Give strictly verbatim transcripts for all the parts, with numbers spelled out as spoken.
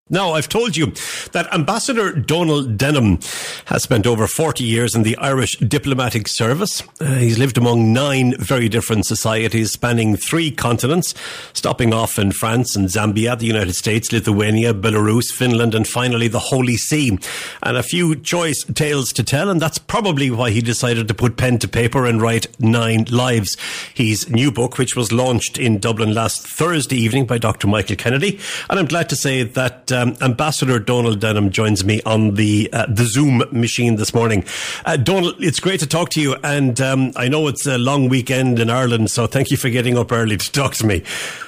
Now, I've told you that Ambassador Donald Denham has spent over forty years in the Irish diplomatic service. Uh, he's lived among nine very different societies spanning three continents, stopping off in France and Zambia, the United States, Lithuania, Belarus, Finland, and finally the Holy See. And a few choice tales to tell, and that's probably why he decided to put pen to paper and write Nine Lives. His new book, which was launched in Dublin last Thursday evening by Doctor Michael Kennedy. And I'm glad to say that Um, Ambassador Donald Denham joins me on the uh, the Zoom machine this morning. Uh, Donald, it's great to talk to you, and um, I know it's a long weekend in Ireland, so thank you for getting up early to talk to me.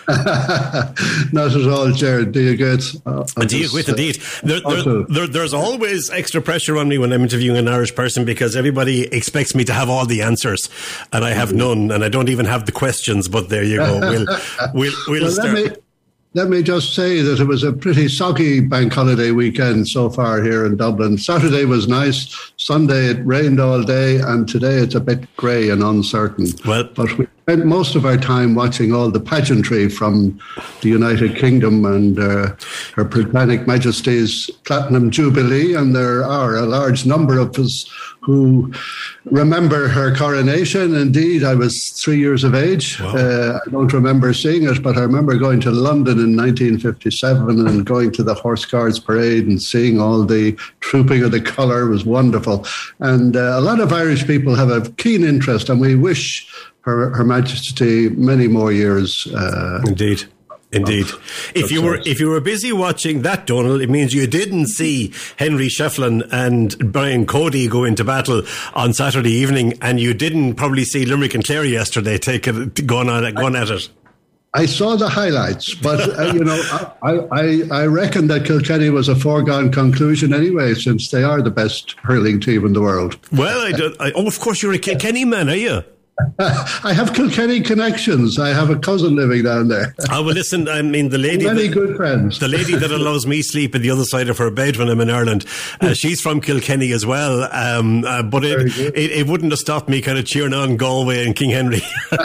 Not at all, Jared. Do you get? Uh, do you get indeed? There, there, there, there's always extra pressure on me when I'm interviewing an Irish person because everybody expects me to have all the answers, and I have none, and I don't even have the questions. But there you go. We'll we'll, we'll well, start. Let me, let me just say that it was a pretty soggy bank holiday weekend so far here in Dublin. Saturday was nice. Sunday it rained all day, and today it's a bit grey and uncertain. Well, but we spent most of our time watching all the pageantry from the United Kingdom and uh, Her Britannic Majesty's Platinum Jubilee, and there are a large number of us who remember her coronation. Indeed, I was three years of age. Wow. Uh, I don't remember seeing it, but I remember going to London in nineteen fifty-seven and going to the Horse Guards Parade and seeing all the trooping of the colour. It was wonderful. And uh, a lot of Irish people have a keen interest, and we wish Her, Her Majesty many more years. Uh, Indeed. Indeed. If you were if you were busy watching that, Donald, it means you didn't see Henry Shefflin and Brian Cody go into battle on Saturday evening, and you didn't probably see Limerick and Clare yesterday take it going on going at it. I saw the highlights, but uh, you know, I, I I reckon that Kilkenny was a foregone conclusion anyway, since they are the best hurling team in the world. Well, I, do, I oh, of course you're a Kilkenny man, are you? I have Kilkenny connections. I have a cousin living down there. Oh, well, listen, I mean, the lady... Many that, good friends. The lady that allows me sleep at the other side of her bed when I'm in Ireland, uh, she's from Kilkenny as well, um, uh, but it, it, it wouldn't have stopped me kind of cheering on Galway and King Henry.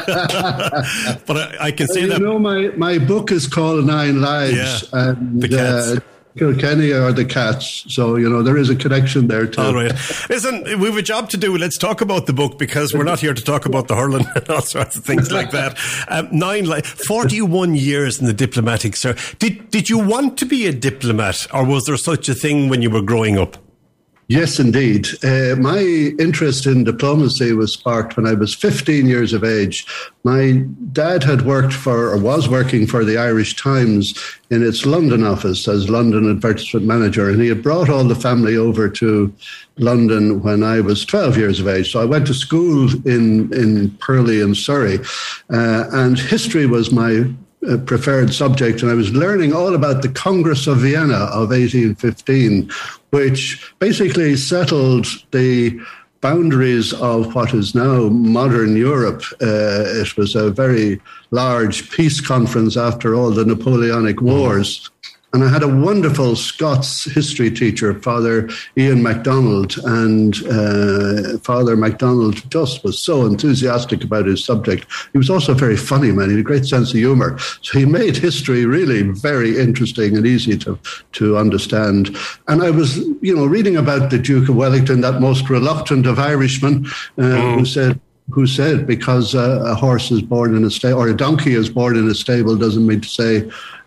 But I, I can say well, that... You know, my, my book is called Nine Lives. Yeah, and, the cats. Uh, Kilkenny are the cats. So, you know, there is a connection there too. All right. Listen, we have a job to do. Let's talk about the book, because we're not here to talk about the hurling and all sorts of things like that. Um, nine, like forty-one years in the diplomatic service. Did, did you want to be a diplomat, or was there such a thing when you were growing up? Yes, indeed. Uh, my interest in diplomacy was sparked when I was fifteen years of age. My dad had worked for, or was working for, the Irish Times in its London office as London advertisement manager, and he had brought all the family over to London when I was twelve years of age. So I went to school in, in Purley in Surrey, uh, and history was my Uh, preferred subject, and I was learning all about the Congress of Vienna of eighteen fifteen, which basically settled the boundaries of what is now modern Europe. Uh, it was a very large peace conference after all the Napoleonic Wars. And I had a wonderful Scots history teacher, Father Ian MacDonald, and uh, Father MacDonald just was so enthusiastic about his subject. He was also a very funny man. He had a great sense of humour. So he made history really very interesting and easy to, to understand. And I was, you know, reading about the Duke of Wellington, that most reluctant of Irishmen, uh, mm. who said, who said because uh, a horse is born in a stable, or a donkey is born in a stable, doesn't mean to say,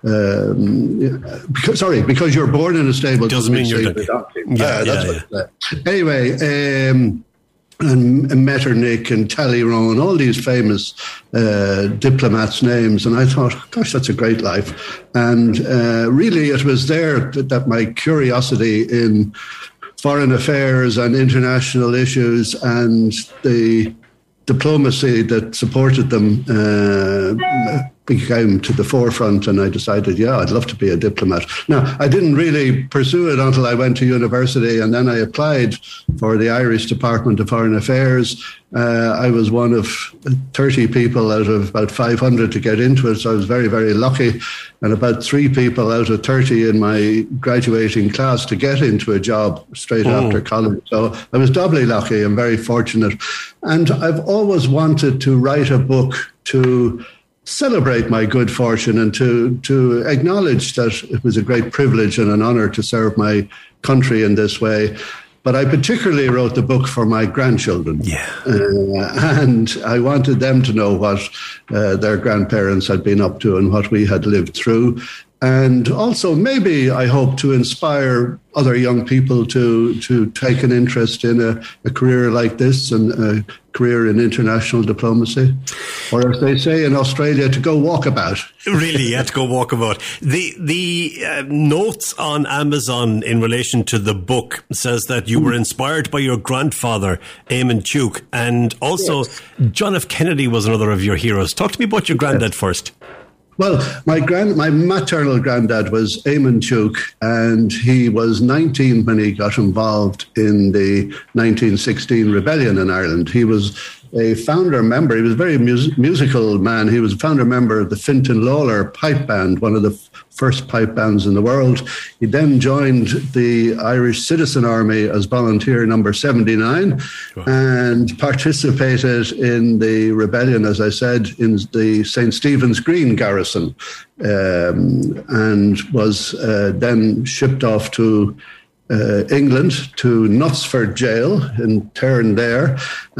um, because, sorry, because you're born in a stable doesn't, doesn't mean you're a donkey. Yeah, uh, that's yeah, what yeah. Anyway, um, and Metternich and Talleyrand, all these famous uh, diplomats' names. And I thought, gosh, that's a great life. And uh, really, it was there that, that my curiosity in foreign affairs and international issues and the diplomacy that supported them uh, became to the forefront, and I decided, yeah, I'd love to be a diplomat. Now, I didn't really pursue it until I went to university, and then I applied for the Irish Department of Foreign Affairs. Uh, I was one of thirty people out of about five hundred to get into it, so I was very, very lucky, and about three people out of thirty in my graduating class to get into a job straight oh. after college. So I was doubly lucky and very fortunate. And I've always wanted to write a book to celebrate my good fortune and to to acknowledge that it was a great privilege and an honour to serve my country in this way. But I particularly wrote the book for my grandchildren. Yeah. Uh, and I wanted them to know what uh, their grandparents had been up to and what we had lived through. And also maybe I hope to inspire other young people to to take an interest in a, a career like this and a career in international diplomacy. Or as they say in Australia, to go walkabout. Really, you had to go walkabout. The, the uh, notes on Amazon in relation to the book says that you were inspired by your grandfather, Eamon Tuke, and also yes. John F. Kennedy was another of your heroes. Talk to me about your granddad yes. first. Well, my grand, my maternal granddad was Eamon Tuke, and he was nineteen when he got involved in the nineteen sixteen rebellion in Ireland. He was a founder member. He was a very mus- musical man. He was a founder member of the Fintan Lawler pipe band, one of the f- first pipe bands in the world. He then joined the Irish Citizen Army as volunteer number seventy-nine wow. and participated in the rebellion, as I said, in the Saint Stephen's Green garrison, um, and was uh, then shipped off to Uh, England to Knutsford Jail, interned there.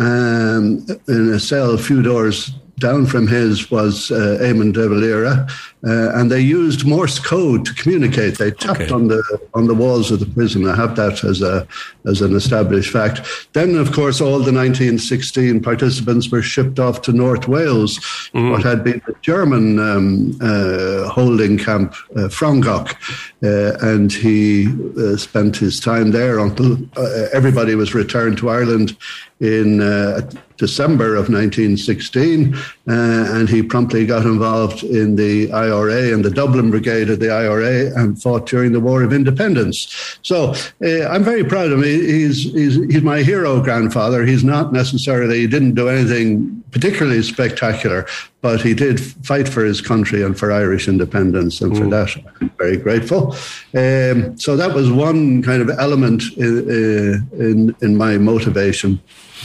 Um, in a cell a few doors down from his was uh, Eamon de Valera, uh, and they used Morse code to communicate. They tapped okay. on the on the walls of the prison. I have that as a as an established fact. Then, of course, all the nineteen sixteen participants were shipped off to North Wales, mm. what had been the German um, uh, holding camp, uh, Frongach, uh, and he uh, spent his time there until uh, everybody was returned to Ireland in uh, December of nineteen sixteen, uh, and he promptly got involved in the I R A and the Dublin Brigade of the I R A and fought during the War of Independence. So uh, I'm very proud of him. He's, he's, he's my hero grandfather. He's not necessarily, he didn't do anything particularly spectacular, but he did fight for his country and for Irish independence, and mm. for that I'm very grateful. Um, so that was one kind of element in, in, in my motivation.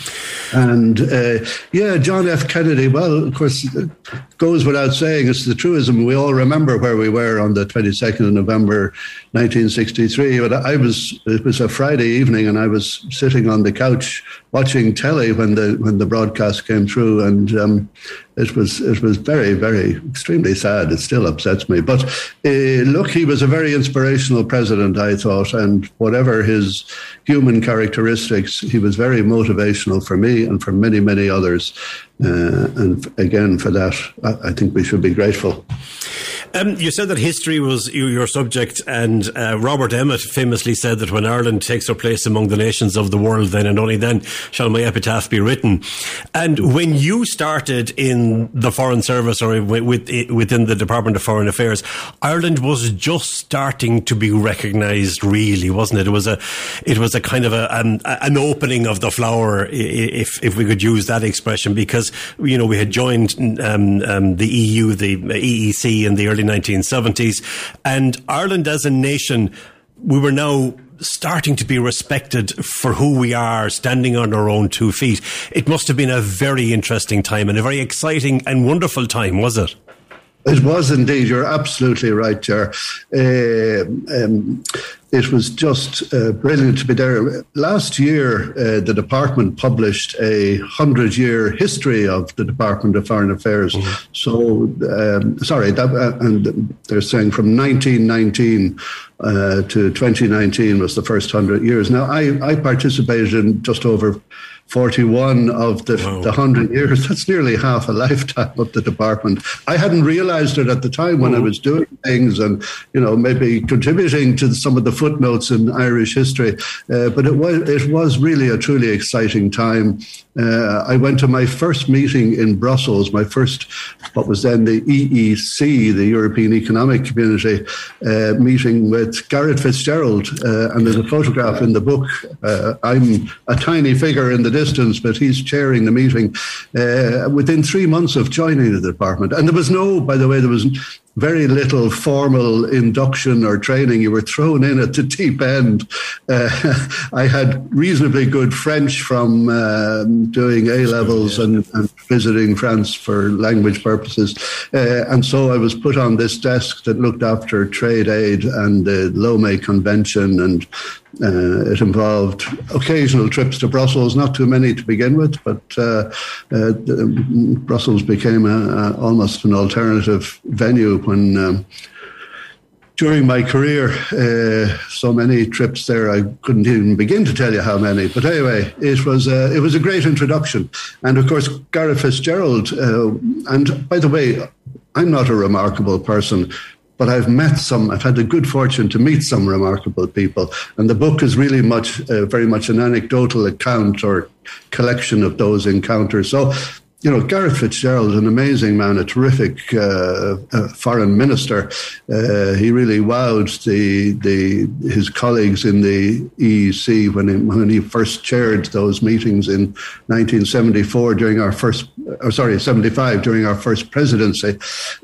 And uh, yeah, John F. Kennedy, well, of course, it goes without saying, it's the truism. We all remember where we were on the twenty-second of November, nineteen sixty-three. But I was, it was a Friday evening, and I was sitting on the couch watching telly when the when the broadcast came through, and um, it was it was very, very extremely sad. It still upsets me. But uh, look, he was a very inspirational president, I thought, and whatever his human characteristics, he was very motivational for me and for many, many others. Uh, and again, for that, I, I think we should be grateful. Um, you said that history was your subject, and uh, Robert Emmet famously said that when Ireland takes her place among the nations of the world, then and only then shall my epitaph be written. And when you started in the Foreign Service or within the Department of Foreign Affairs, Ireland was just starting to be recognised, really, wasn't it? It was a, it was a kind of a, an, an opening of the flower, if if we could use that expression, because you know we had joined um, um, the E U, the E E C, in the early nineteen seventies, and Ireland as a nation, we were now starting to be respected for who we are, standing on our own two feet. It must have been a very interesting time and a very exciting and wonderful time, was it? It was indeed. You're absolutely right, Ger. Uh, um, it was just uh, brilliant to be there. Last year, uh, the department published a hundred-year history of the Department of Foreign Affairs. Mm-hmm. So, um, sorry, that, uh, and they're saying from nineteen nineteen uh, to twenty nineteen was the first hundred years. Now, I, I participated in just over forty-one of the, wow. the hundred years. That's nearly half a lifetime of the department. I hadn't realized it at the time when mm-hmm. I was doing things and, you know, maybe contributing to some of the footnotes in Irish history. Uh, but it was, it was really a truly exciting time. Uh, I went to my first meeting in Brussels, my first, what was then the E E C, the European Economic Community, uh, meeting with Garrett Fitzgerald. Uh, and there's a photograph in the book. Uh, I'm a tiny figure in the distance, but he's chairing the meeting uh, within three months of joining the department. And there was no, by the way, there was very little formal induction or training. You were thrown in at the deep end. Uh, I had reasonably good French from uh, doing A-levels yeah. and, and visiting France for language purposes. Uh, and so I was put on this desk that looked after trade aid and the Lomé Convention, and uh, it involved occasional trips to Brussels, not too many to begin with, but uh, uh, Brussels became a, a, almost an alternative venue when um, during my career, uh, so many trips there, I couldn't even begin to tell you how many. But anyway, it was a, it was a great introduction. And of course, Garret FitzGerald, uh, and by the way, I'm not a remarkable person, but I've met some, I've had the good fortune to meet some remarkable people. And the book is really much, uh, very much an anecdotal account or collection of those encounters. So, you know, Garret FitzGerald, an amazing man, a terrific uh, uh, foreign minister. Uh, he really wowed the the his colleagues in the E E C when he, when he first chaired those meetings in nineteen seventy-four during our first, or sorry, seventy-five during our first presidency.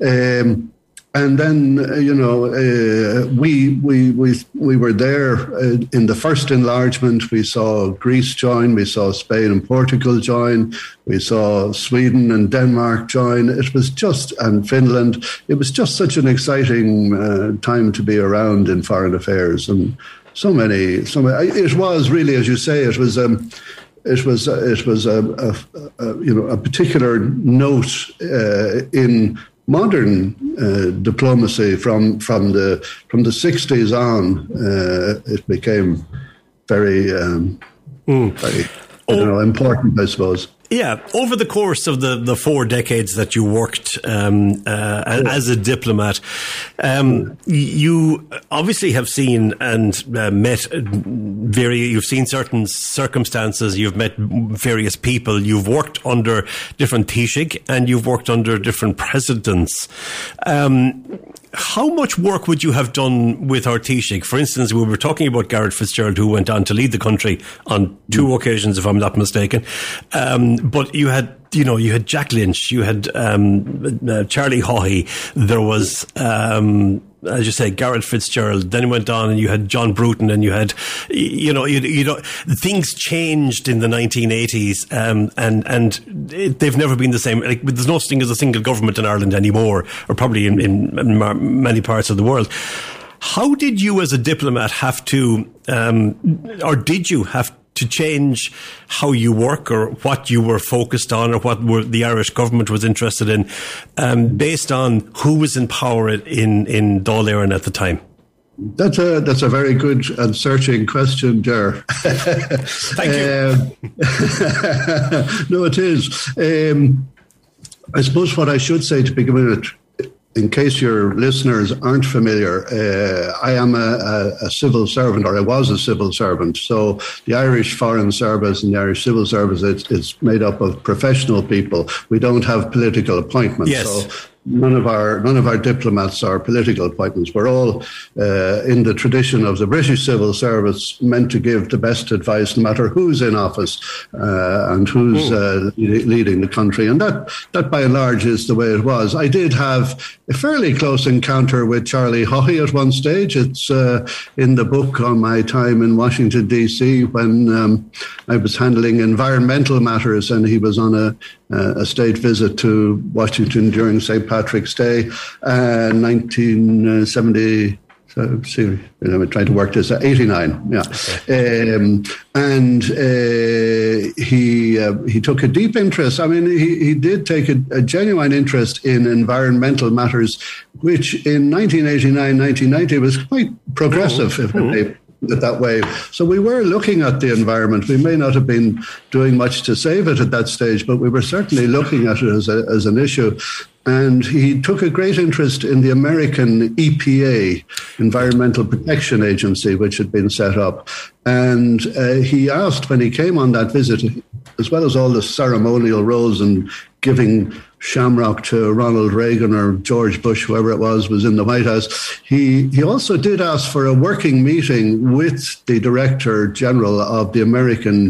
Um, And then, uh, you know, uh, we we we we were there uh, in the first enlargement. We saw Greece join, we saw Spain and Portugal join, we saw Sweden and Denmark join. It was just, and Finland. It was just such an exciting uh, time to be around in foreign affairs, and so many, so many. It was really, as you say, it was. Um, It was it was a, a, a you know a particular note uh, in modern uh, diplomacy from from the from the sixties on. Uh, it became very, um, mm. very I don't know, important, I suppose. Yeah, over the course of the, the four decades that you worked um, uh, yeah. as a diplomat, um, you obviously have seen and uh, met very. You've seen certain circumstances. You've met various people. You've worked under different Taoiseach and you've worked under different presidents. Um, How much work would you have done with our Taoiseach? For instance, we were talking about Garret FitzGerald, who went on to lead the country on two mm. occasions, if I'm not mistaken. Um, but you had, you know, you had Jack Lynch, you had um, uh, Charlie Haughey, there was, um, as you say, Garret FitzGerald. Then you went on and you had John Bruton, and you had, you know, you, you know, things changed in the nineteen eighties, um, and and it, they've never been the same. Like, there's no such thing as a single government in Ireland anymore, or probably in, in, in many parts of the world. How did you, as a diplomat, have to, um, or did you have to change how you work, or what you were focused on, or what were the Irish government was interested in, um, based on who was in power in in Dáil Éireann at the time? That's a that's a very good and searching question, Ger. Thank you. Um, no, it is. Um, I suppose what I should say to begin with, in case your listeners aren't familiar, uh, I am a, a, a civil servant, or I was a civil servant. So the Irish Foreign Service and the Irish Civil Service, it's, it's made up of professional people. We don't have political appointments. Yes. So none of our none of our diplomats are political appointments. We're all uh, in the tradition of the British Civil Service, meant to give the best advice, no matter who's in office uh, and who's uh, leading the country. And that that by and large is the way it was. I did have a fairly close encounter with Charlie Haughey at one stage. It's uh, in the book on my time in Washington, D C, when um, I was handling environmental matters, and he was on a, a state visit to Washington during Saint Patrick's Day, uh, nineteen seventy. So, see, I'm trying to work this out. eighty-nine, yeah. Okay. Um, and uh, he uh, he took a deep interest. I mean, he, he did take a, a genuine interest in environmental matters, which in nineteen eighty-nine, nineteen ninety was quite progressive, mm-hmm. if I may put it that way. So we were looking at the environment. We may not have been doing much to save it at that stage, but we were certainly looking at it as, a, as an issue. And he took a great interest in the American E P A, Environmental Protection Agency, which had been set up. And uh, he asked, when he came on that visit, as well as all the ceremonial roles and giving shamrock to Ronald Reagan or George Bush, whoever it was, was in the White House, he, he also did ask for a working meeting with the Director General of the American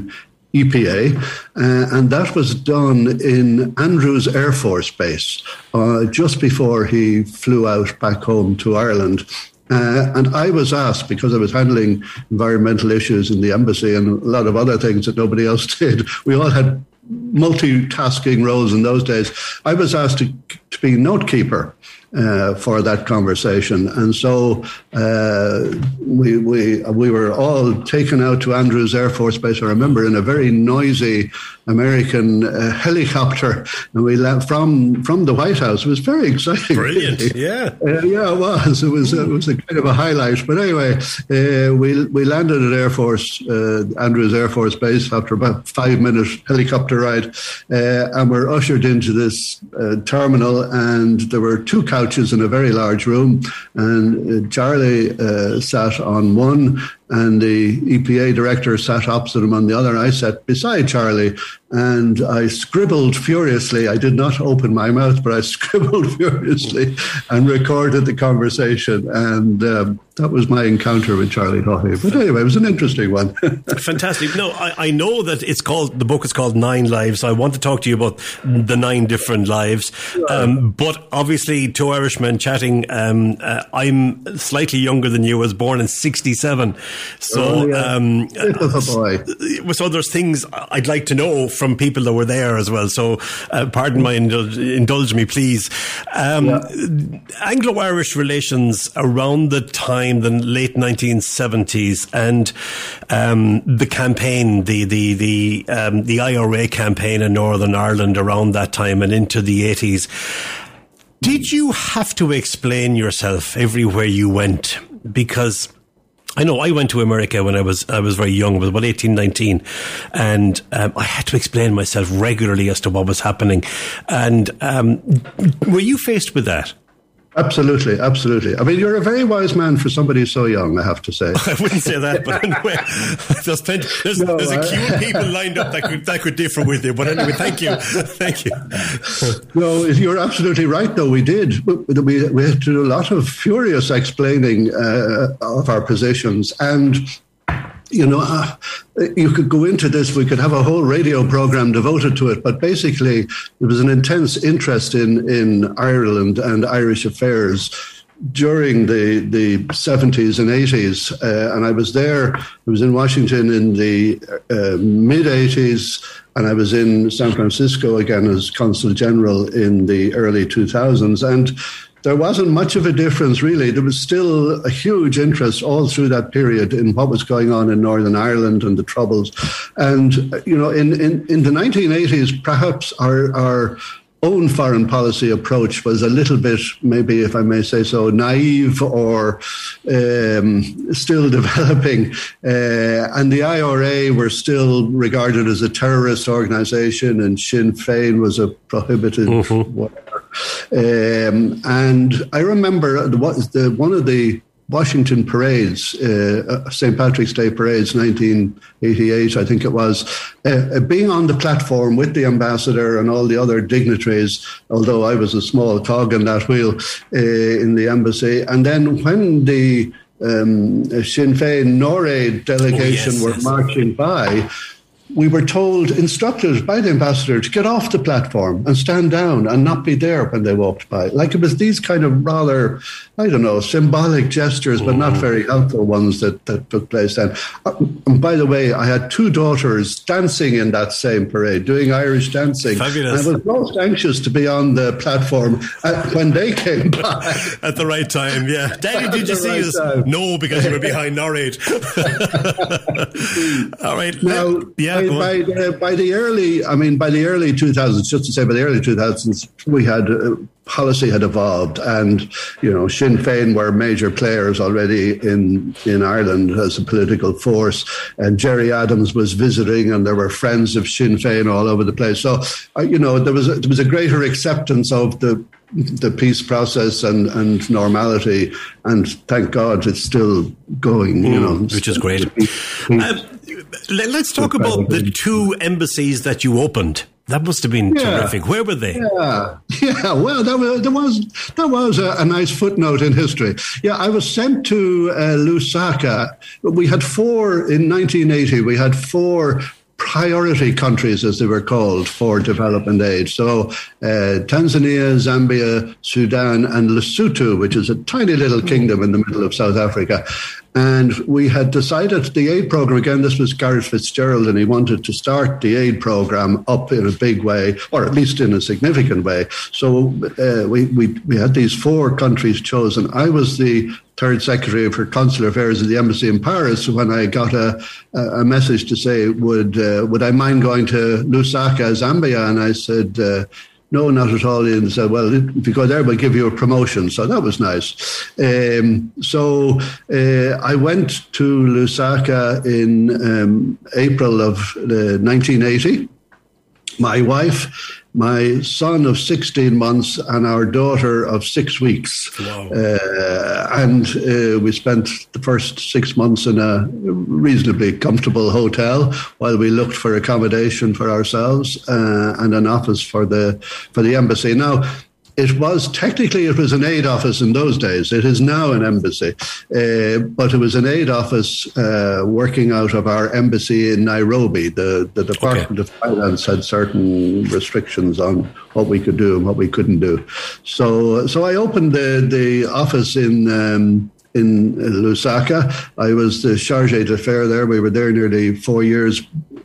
E P A, uh, and that was done in Andrews Air Force Base uh, just before he flew out back home to Ireland. Uh, and I was asked, because I was handling environmental issues in the embassy and a lot of other things that nobody else did. We all had multitasking roles in those days. I was asked to, to be note keeper uh, for that conversation, and so uh, we we we were all taken out to Andrews Air Force Base. I remember in a very noisy American uh, helicopter, and we left from from the White House. It was very exciting. Brilliant, really. yeah, uh, yeah, it was. It was it was a kind of a highlight. But anyway, uh, we we landed at Air Force uh, Andrews Air Force Base after about five minute helicopter ride, uh, and we're ushered into this uh, terminal, and there were two couches in a very large room, and uh, Charlie uh, sat on one, and the E P A director sat opposite him on the other. I sat beside Charlie, and I scribbled furiously. I did not open my mouth, but I scribbled furiously and recorded the conversation. And um, that was my encounter with Charlie Haughey. But anyway, it was an interesting one. Fantastic. No, I, I know that it's called, the book is called Nine Lives. I want to talk to you about the nine different lives. Um, but obviously, two Irishmen chatting. Um, uh, I'm slightly younger than you. I was born in sixty-seven. So, oh, yeah. um, uh, boy. so there's things I'd like to know from people that were there as well. So, uh, pardon my indulge, indulge me, please. Um, yeah. Anglo-Irish relations around the time, the late nineteen seventies, and um, the campaign, the the the um, the I R A campaign in Northern Ireland around that time and into the eighties. Did you have to explain yourself everywhere you went? Because I know I went to America when I was I was very young, I was about eighteen, nineteen, and um, I had to explain myself regularly as to what was happening. And um, were you faced with that? Absolutely, absolutely. I mean, you're a very wise man for somebody so young, I have to say. I wouldn't say that, but anyway, there's, plenty, there's, no, there's a queue of people lined up that could, that could differ with you. But anyway, thank you. Thank you. No, you're absolutely right, though. We did. We, we had to do a lot of furious explaining uh, of our positions. And you know, uh, you could go into this, we could have a whole radio program devoted to it, but basically there was an intense interest in, in Ireland and Irish affairs during the, the seventies and eighties. Uh, and I was there, I was in Washington in the uh, mid-eighties, and I was in San Francisco again as Consul General in the early two thousands. And there wasn't much of a difference, really. There was still a huge interest all through that period in what was going on in Northern Ireland and the Troubles. And, you know, in, in, in the nineteen eighties, perhaps our, our own foreign policy approach was a little bit, maybe if I may say so, naive or um, still developing. Uh, and the I R A were still regarded as a terrorist organization, and Sinn Féin was a prohibited mm-hmm. whatever. Um, and I remember the, the, one of the Washington parades, uh, Saint Patrick's Day parades, nineteen eighty-eight, I think it was, uh, being on the platform with the ambassador and all the other dignitaries, although I was a small cog in that wheel uh, in the embassy. And then when the um, Sinn Féin NORAID delegation oh, yes, were yes. marching by, we were told, instructed by the ambassador to get off the platform and stand down and not be there when they walked by. Like it was these kind of rather, I don't know, symbolic gestures, but not very helpful ones that, that took place then. And by the way, I had two daughters dancing in that same parade, doing Irish dancing. Fabulous. And I was most anxious to be on the platform when they came by. At the right time, yeah. Daddy, did you see right us? Time. No, because you were behind NORAID. All right. Now, yeah. By, by, the, by the early, I mean, by the early two thousands, just to say, by the early two thousands, we had uh, policy had evolved, and you know, Sinn Féin were major players already in in Ireland as a political force, and Gerry Adams was visiting, and there were friends of Sinn Féin all over the place. So, uh, you know, there was a, there was a greater acceptance of the the peace process and, and normality, and thank God it's still going. You know, mm, which is great. Um, let's talk about the two embassies that you opened. That must have been yeah. terrific. Where were they? Yeah, yeah. Well, that was, there was that was a, a nice footnote in history. Yeah, I was sent to uh, Lusaka. We had four in nineteen eighty. We had four priority countries, as they were called, for development aid. So uh, Tanzania, Zambia, Sudan, and Lesotho, which is a tiny little kingdom in the middle of South Africa. And we had decided the aid program, again, this was Gareth Fitzgerald, and he wanted to start the aid program up in a big way, or at least in a significant way. So uh, we, we, we had these four countries chosen. I was the third secretary for consular affairs at the embassy in Paris when I got a, a message to say, would uh, would I mind going to Lusaka, Zambia? And I said, uh, no, not at all. And said, well, if you go there, we'll give you a promotion. So that was nice. Um, so uh, I went to Lusaka in um, April of uh, nineteen eighty. My wife, my son of sixteen months, and our daughter of six weeks. Wow. Uh, and uh, we spent the first six months in a reasonably comfortable hotel while we looked for accommodation for ourselves uh, and an office for the for the embassy. Now, it was technically, it was an aid office in those days. It is now an embassy. Uh, but it was an aid office uh, working out of our embassy in Nairobi. The, the Department okay. of Finance had certain restrictions on what we could do and what we couldn't do. So so I opened the, the office in... Um, in Lusaka. I was the chargé d'affaires there. We were there nearly four years.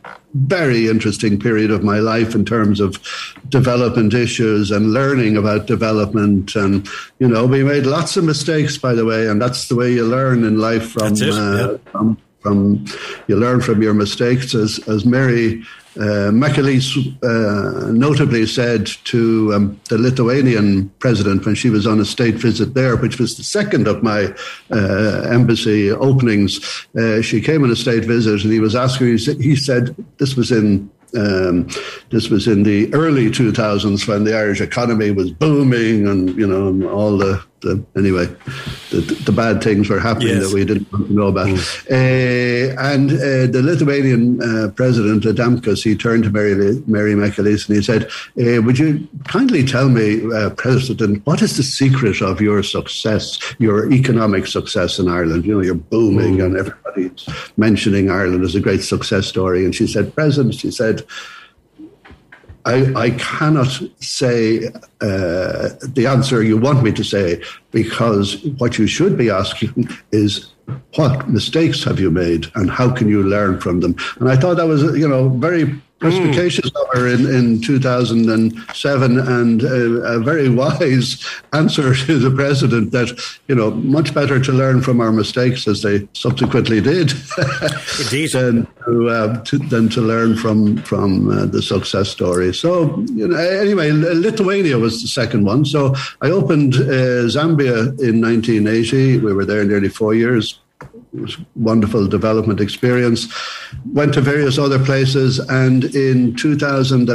Very interesting period of my life in terms of development issues and learning about development. And, you know, we made lots of mistakes, by the way, and that's the way you learn in life from, it, uh, yeah. from, from you learn from your mistakes. As, as Mary Uh, McAleese uh, notably said to um, the Lithuanian president when she was on a state visit there, which was the second of my uh, embassy openings. Uh, she came on a state visit and he was asking, he said, this was in Um, this was in the early two thousands when the Irish economy was booming and, you know, and all the, the anyway, the, the bad things were happening yes. that we didn't want to know about. Mm. Uh, and uh, the Lithuanian uh, president, Adamkus, he turned to Mary, Mary McAleese and he said, uh, would you kindly tell me, uh, President, what is the secret of your success, your economic success in Ireland? You know, you're booming mm. and everybody's mentioning Ireland as a great success story. And she said, President, she said, I, I cannot say uh, the answer you want me to say, because what you should be asking is, what mistakes have you made and how can you learn from them? And I thought that was, you know, very perspicacious mm. of her in, in two thousand seven and a, a very wise answer to the president that, you know, much better to learn from our mistakes, as they subsequently did, Indeed. than, to, uh, to, than to learn from, from uh, the success story. So, you know, anyway, Lithuania was the second one. So I opened uh, Zambia in nineteen eighty. We were there nearly four years. It was a wonderful development experience. Went to various other places, and in two thousand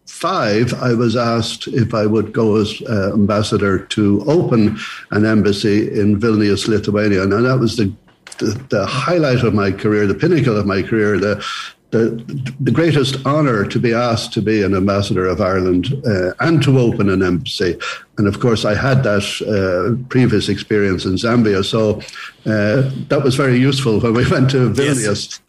five, I was asked if I would go as uh, ambassador to open an embassy in Vilnius, Lithuania. Now, that was the, the, the highlight of my career, the pinnacle of my career, the The, the greatest honour to be asked to be an ambassador of Ireland uh, and to open an embassy. And of course, I had that uh, previous experience in Zambia. So uh, that was very useful when we went to Vilnius. Yes.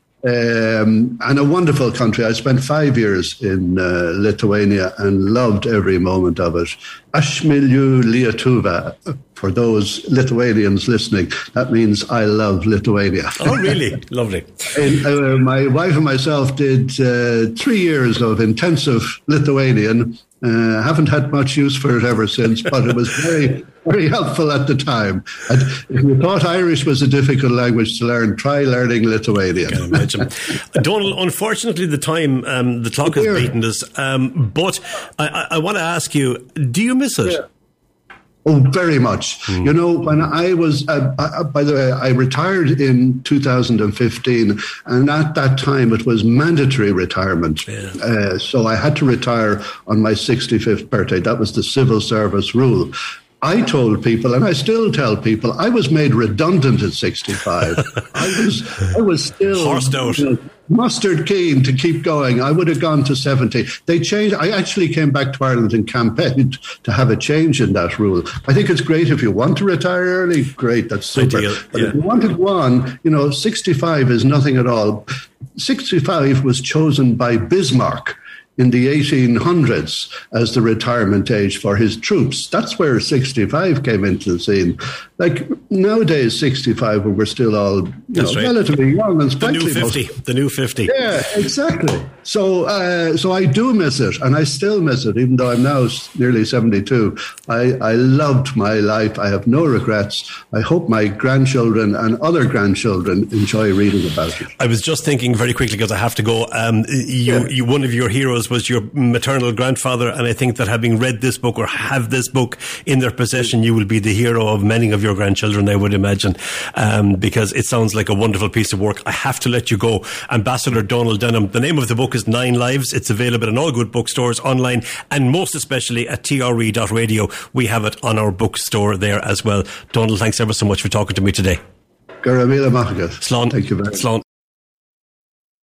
Um, and a wonderful country. I spent five years in uh, Lithuania and loved every moment of it. Aš myliu Lietuvą. For those Lithuanians listening, that means I love Lithuania. Oh, really? Lovely. And, uh, my wife and myself did uh, three years of intensive Lithuanian. Uh, haven't had much use for it ever since, but it was very, very helpful at the time. And if you thought Irish was a difficult language to learn, try learning Lithuanian. I can imagine. Donald, unfortunately, the time, um, the clock has beaten us. Um, but I, I, I want to ask you, do you miss it? Yeah. Oh, very much. Mm. You know, when I was, uh, I, by the way, I retired in two thousand fifteen, and at that time it was mandatory retirement. Yeah. Uh, so I had to retire on my sixty-fifth birthday. That was the civil service rule. I told people, and I still tell people, I was made redundant at sixty-five. I was, I was still horsed out. You know, mustard keen to keep going. I would have gone to seventy. They changed. I actually came back to Ireland and campaigned to have a change in that rule. I think it's great if you want to retire early. Great, that's super. Ideal, but yeah. if you want to go on, you know, sixty-five is nothing at all. sixty-five was chosen by Bismarck in the eighteen hundreds as the retirement age for his troops. That's where sixty-five came into the scene. Like nowadays, sixty-five, when we're still all you know, right. relatively young and the new fifty. Most, the new fifty. Yeah, exactly. So, uh, so I do miss it, and I still miss it, even though I'm now nearly seventy-two. I, I loved my life. I have no regrets. I hope my grandchildren and other grandchildren enjoy reading about it. I was just thinking very quickly, because I have to go. Um, you, yeah. you, one of your heroes was your maternal grandfather, and I think that having read this book or have this book in their possession, you will be the hero of many of your grandchildren, I would imagine, um, because it sounds like a wonderful piece of work. I have to let you go. Ambassador Donald Denham. The name of the book is Nine Lives. It's available in all good bookstores, online, and most especially at T R E dot radio. We have it on our bookstore there as well. Donald, thanks ever so much for talking to me today. Garamila Machagat. Slán. Thank you very much. Slán.